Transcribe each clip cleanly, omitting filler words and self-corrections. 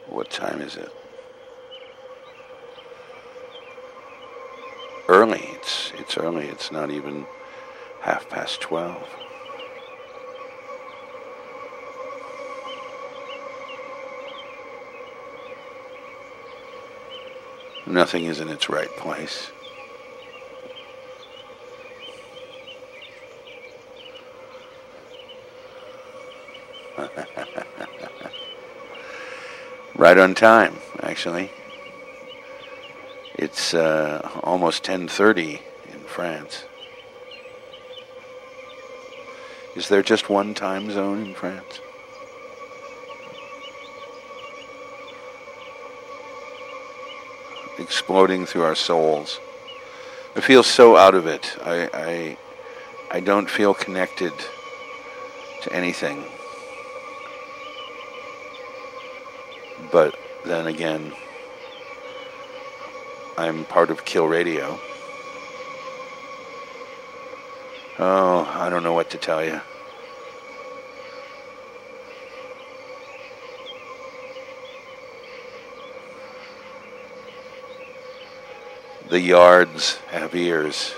What time is it? Early. It's early. It's not even 12:30. Nothing is in its right place. Right on time, actually. It's almost 10:30 in France. Is there just one time zone in France? Exploding through our souls. I feel so out of it. I don't feel connected to anything. But then again, I'm part of Kill Radio. Oh, I don't know what to tell you. The yards have ears.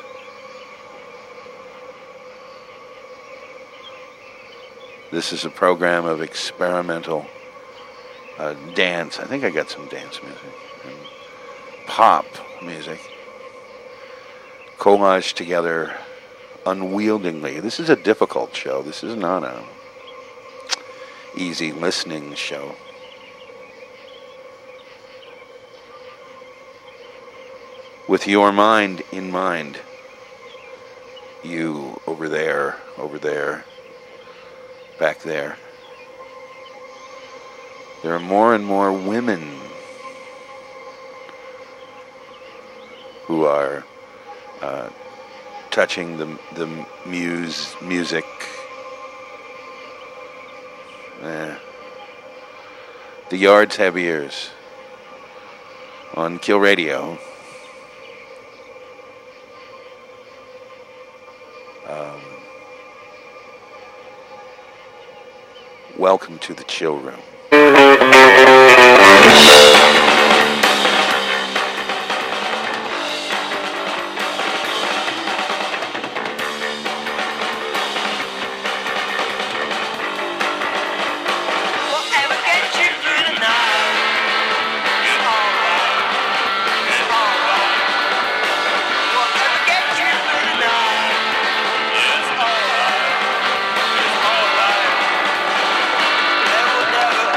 This is a program of experimental dance. I think I got some dance music. And pop music. Collaged together unwieldingly. This is a difficult show. This is not a easy listening show. With your mind in mind, you over there, back there. There are more and more women who are touching the music. The yards have ears on Kill Radio. Welcome to the chill room. Never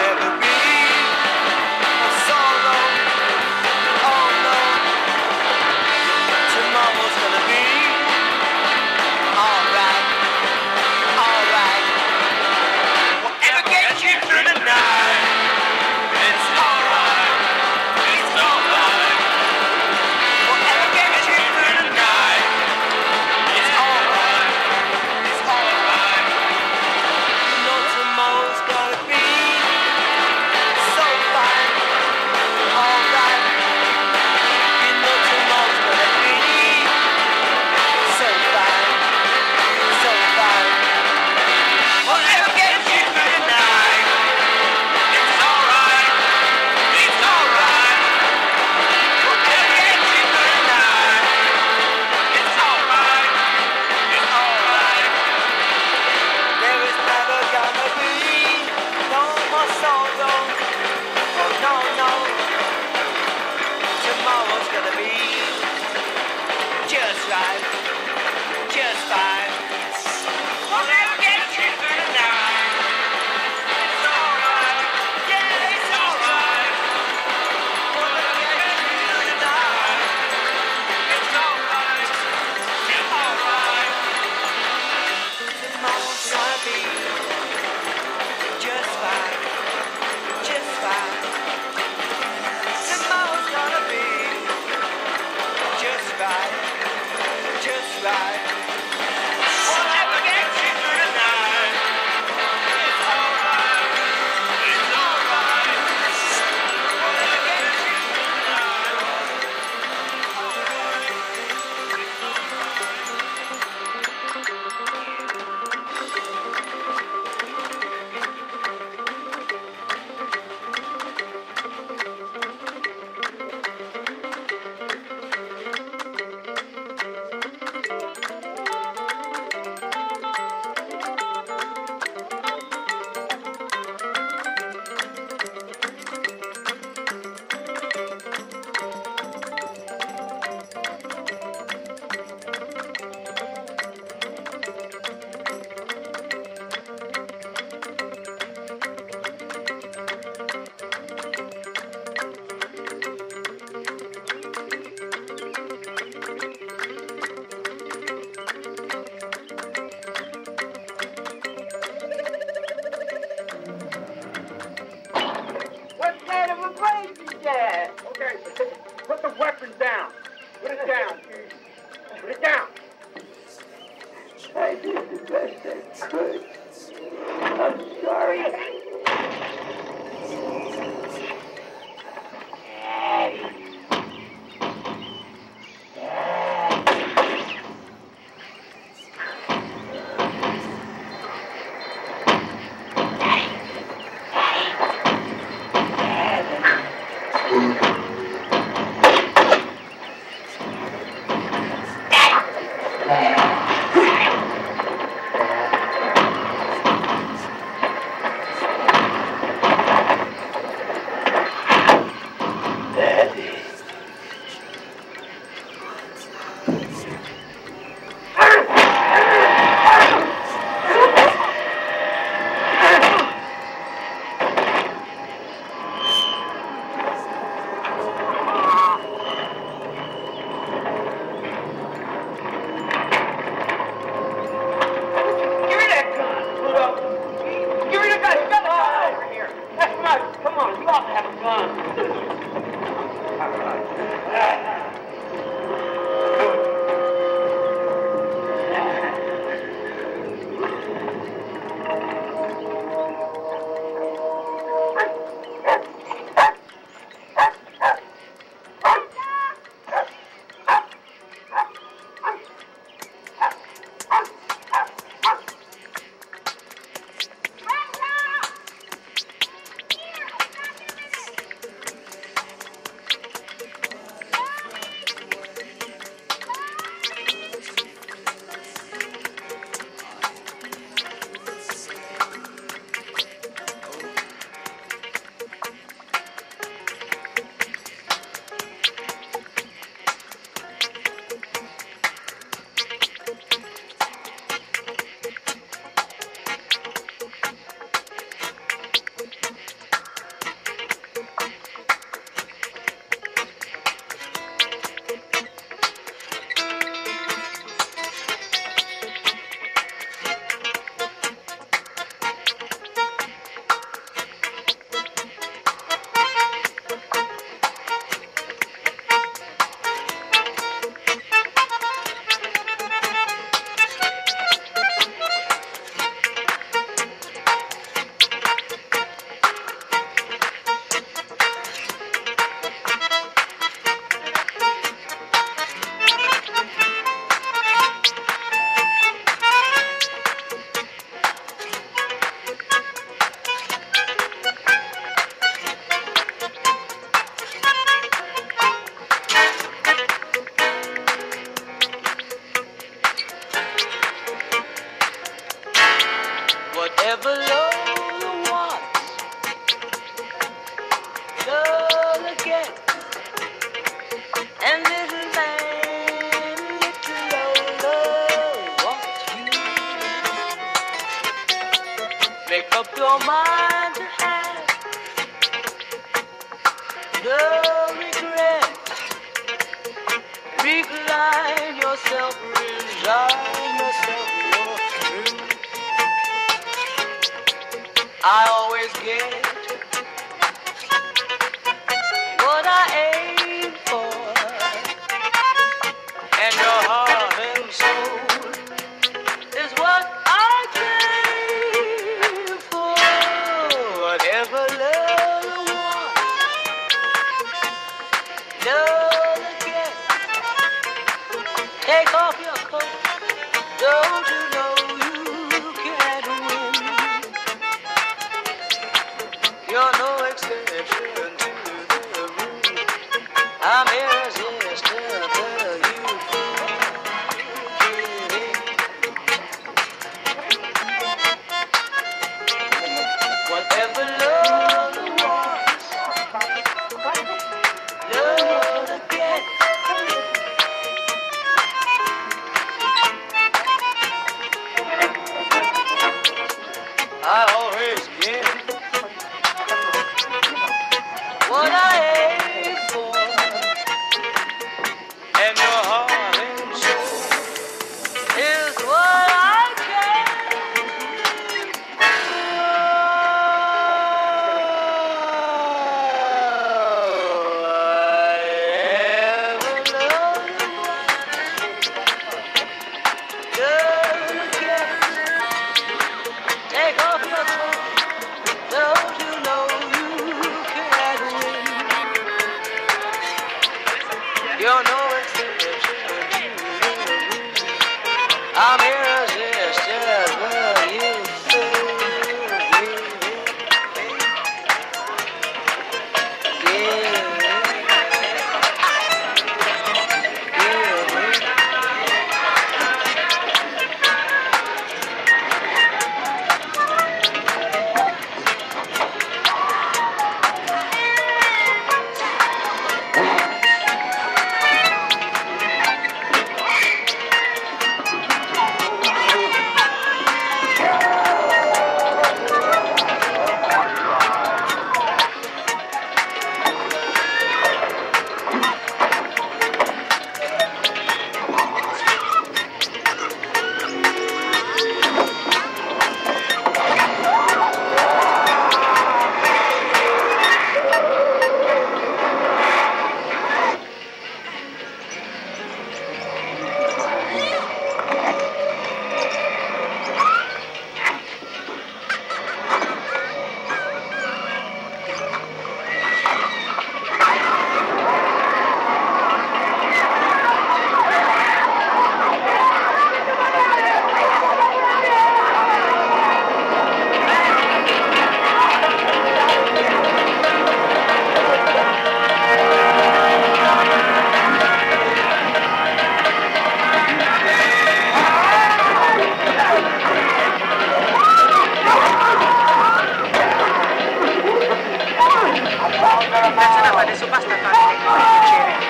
Grazie, no, adesso basta fare piacere.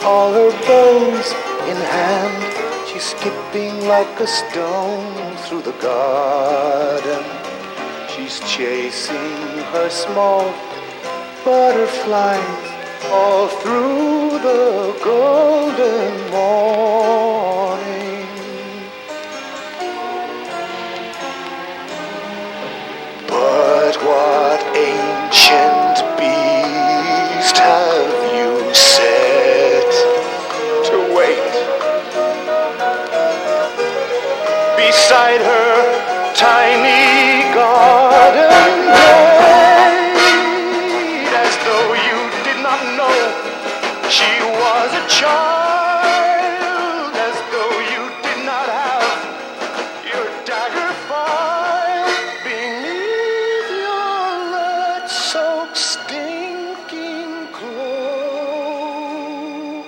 all her bows in hand. She's skipping like a stone through the garden. She's chasing her small butterflies all through the golden morning. But what ancient beast have you set to wait beside her tiny garden gate, as though you did not know she was a child, as though you did not have your dagger file beneath your red-soaked stinking cloak.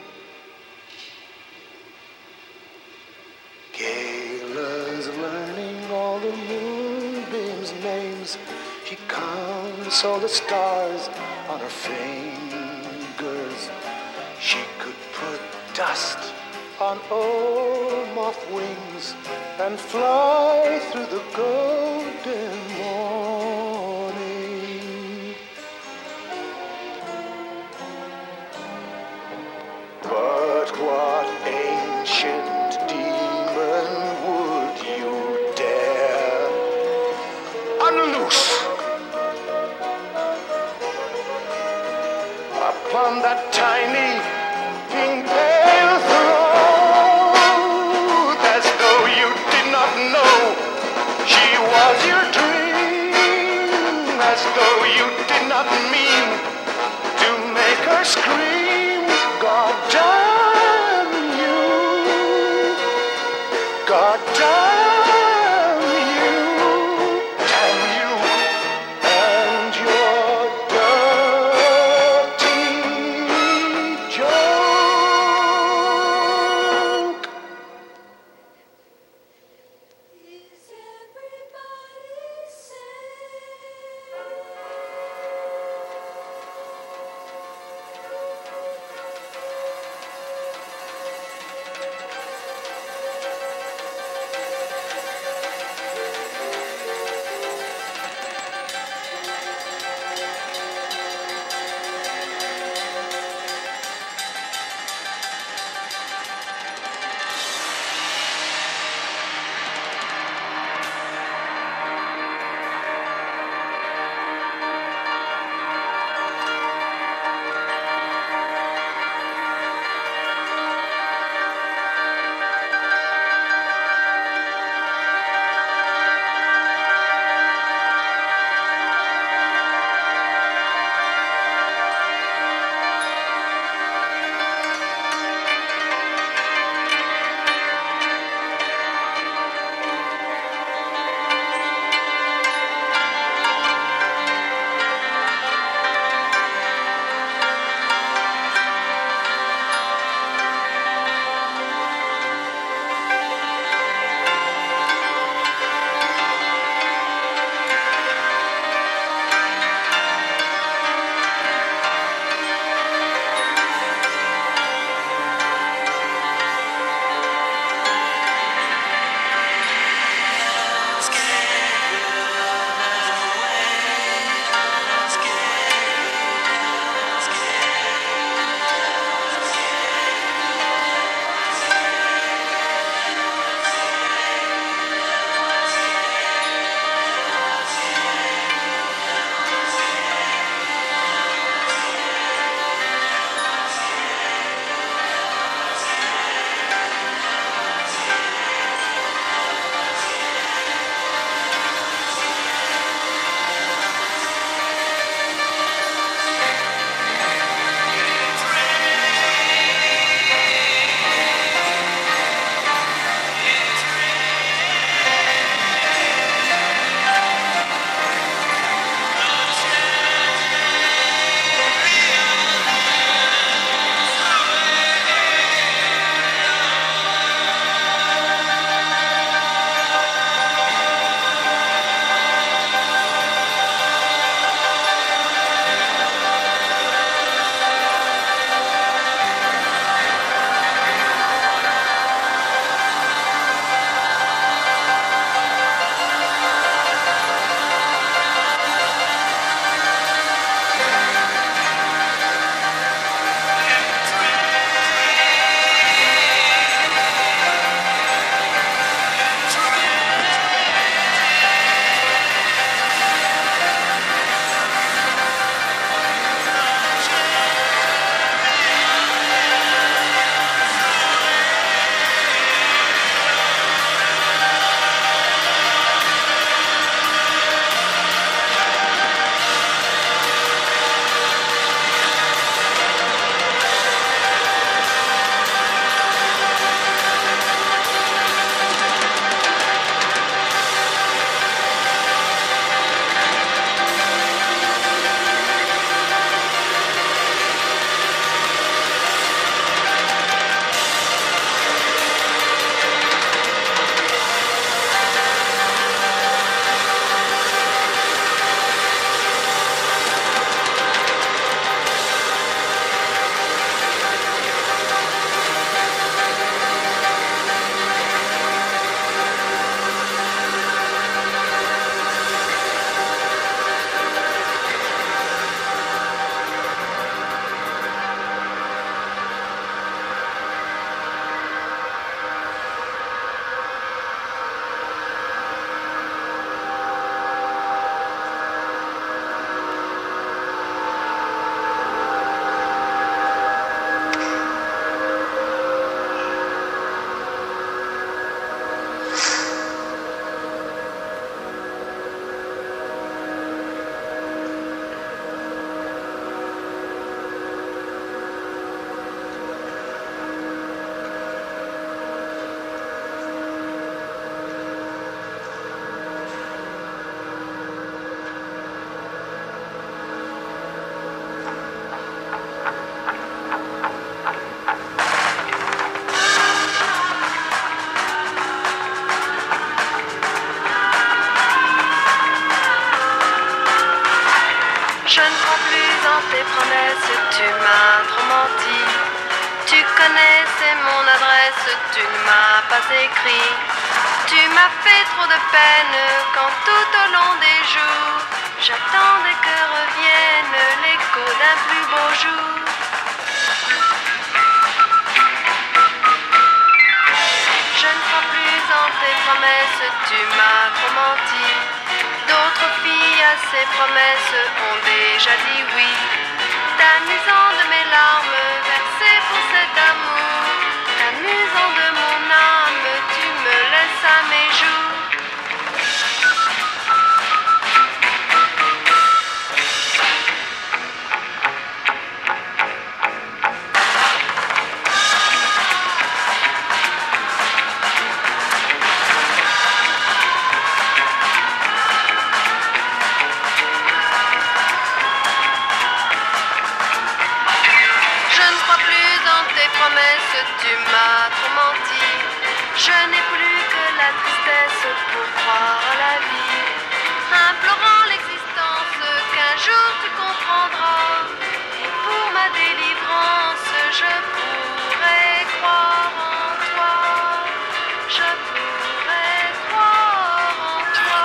Gayla's learning all the moonbeams' names. She counts all the stars on her fingers. She could put dust on old moth wings and fly through the golden morning. But what ancient demon would you dare unloose upon that tiny pink pale throat, as though you did not know she tes promesses, tu m'as trop menti. Tu connaissais mon adresse, tu ne m'as pas écrit. Tu m'as fait trop de peine quand tout au long des jours j'attendais que revienne l'écho d'un plus beau jour. Je ne crois plus en tes promesses, tu m'as trop menti. D'autres filles à ces promesses ont déjà dit oui. T'amusant de mes larmes versées pour cet amour, t'amusant de mon âme, tu me laisses à mes joues. Tu m'as trop menti. Je n'ai plus que la tristesse pour croire à la vie, implorant l'existence qu'un jour tu comprendras. Et pour ma délivrance, je pourrais croire en toi. Je pourrais croire en toi.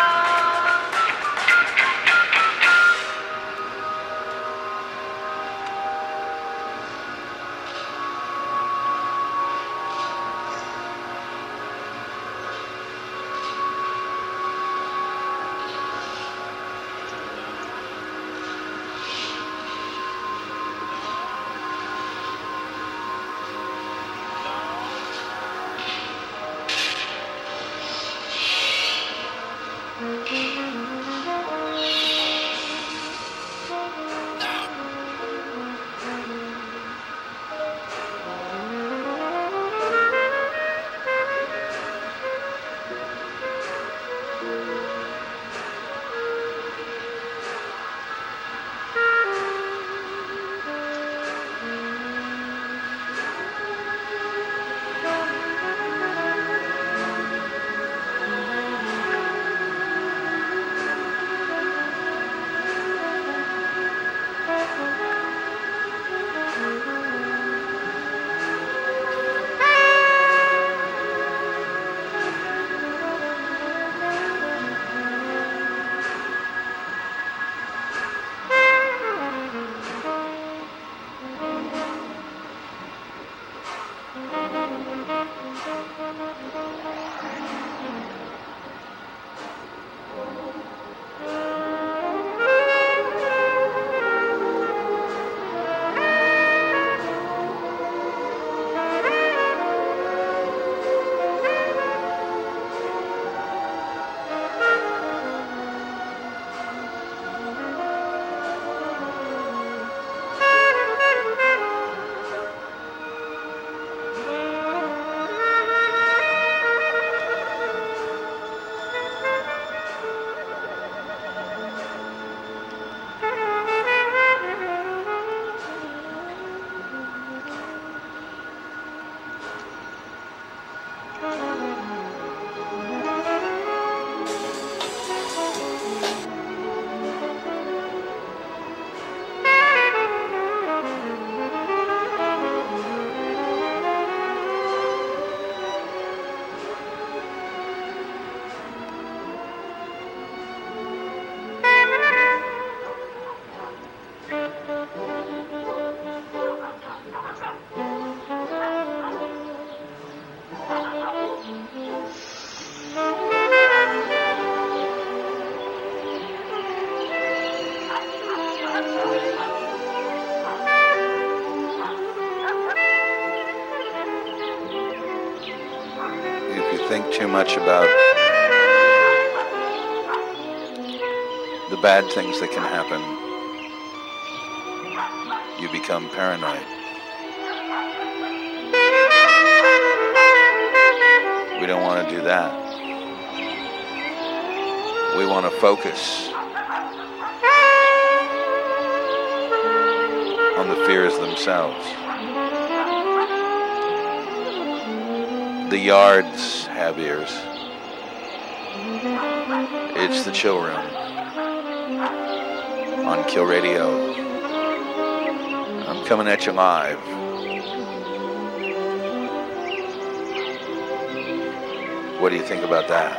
Think too much about the bad things that can happen, you become paranoid. We don't want to do that. We want to focus on the fears themselves. The yards have ears. It's the chill room on Kill Radio. coming at you live. What do you think about that?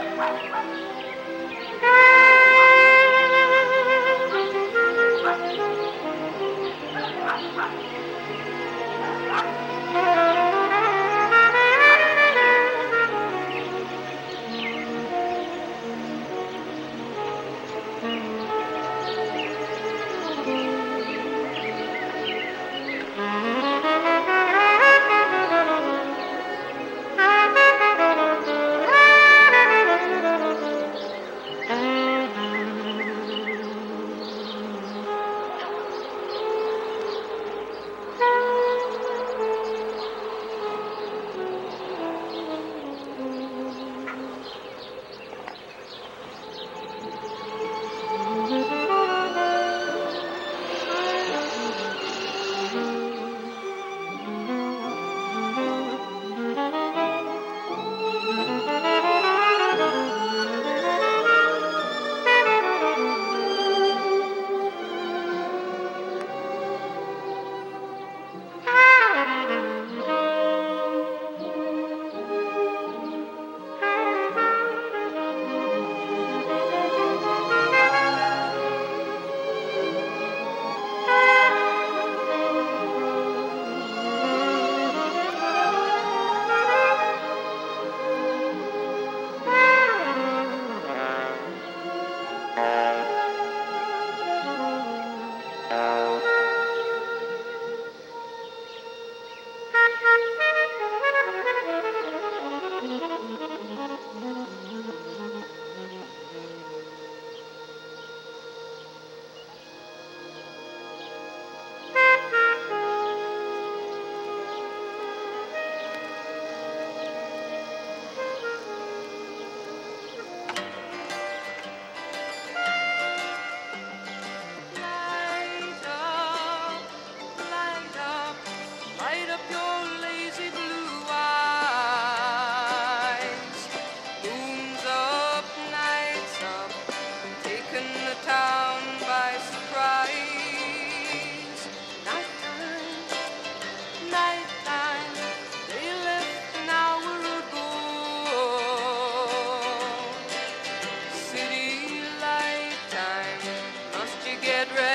Get ready.